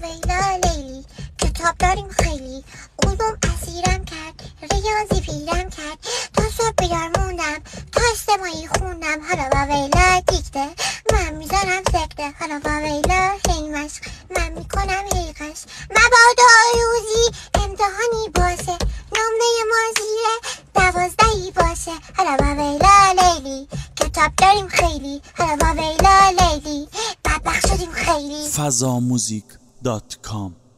ویلا لیلی، کتاب داریم خیلی، علوم اسیرم کرد، ریاضی پیرم کرد، تا صبح بیدار موندم، تا اجتماعی خوندم. حالا با ویلا دیکته من میزنم سکته، حالا با ویلا هی مشق من میکنم هی قش. مبادا روزی امتحانی باشه، نمره ما زیر 12 باشه. حالا با ویلا لیلی، کتاب داریم خیلی، حالا با ویلا لیلی، بدبخت شدیم خیلی. fazamuzik.com